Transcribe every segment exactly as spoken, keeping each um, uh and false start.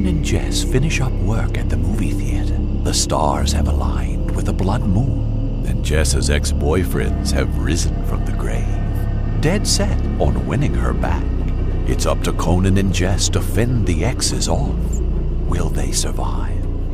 and Jess finish up work at the movie theater. The stars have aligned with a blood moon, and Jess's ex-boyfriends have risen from the grave, dead set on winning her back. It's up to Conan and Jess to fend the exes off. Will they survive?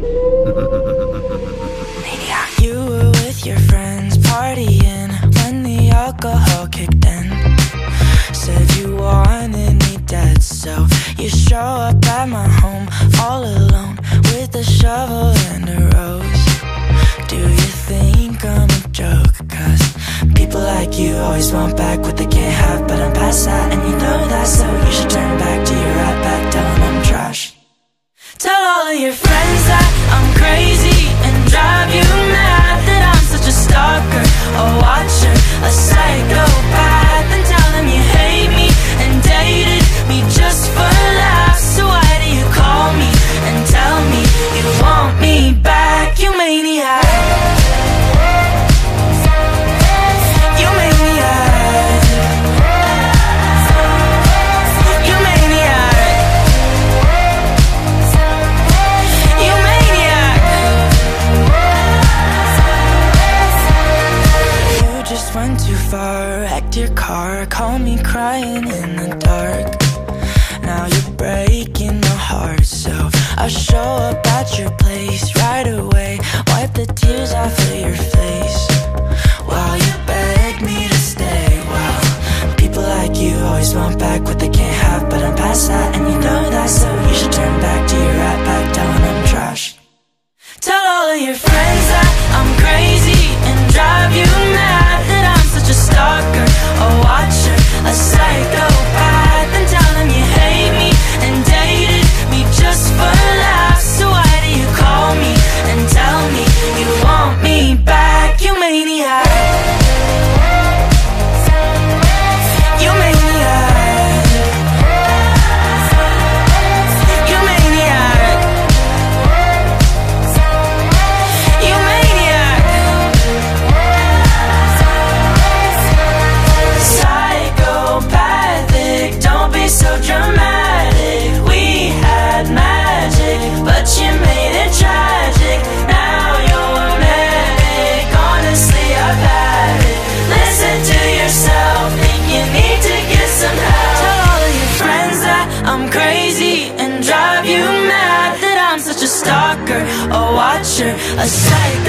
You were with your friends partying when the alcohol kicked in. Said you wanted me dead, so you show up at my home all alone with a shovel and a rose. Do you think I'm a joke? Cause people like you always want back what they can't have, but I'm past that and you know that, so you should turn back to your right back, tell them I'm trash. Tell all of your friends that I'm crazy and drive you mad, that I'm such a stalker, a watcher, a psychopath, and tell them you hate me and dated me just for laughs. So why do you call me and tell me you want me back, you maniac? You maniac. You maniac. You maniac. You just went too far, wrecked your car, call me crying in the dark. Now you're breaking my heart, so I'll show up at your place right away, wipe the tears off of your face while you beg me to stay. Wow, people like you always want back what they can't have, but I'm past that and you know that, so you should turn back to your right back, telling I'm trash. Tell all of your friends that I'm crazy and drive you mad, that I'm such a stalker, a watcher, a psychopath, and tell them you hate me and dated me just for laughs. So why do you call me and tell me you want me back, you maniac? You maniac. You maniac. You maniac. Psychopathic, don't be so dramatic. We had magic, but you made it tragic. Now you're manic, honestly I've had it. Listen to yourself, think you need to get some help. Tell all of your friends that I'm crazy and drive you mad, that I'm such a stalker, a watcher, a psycho.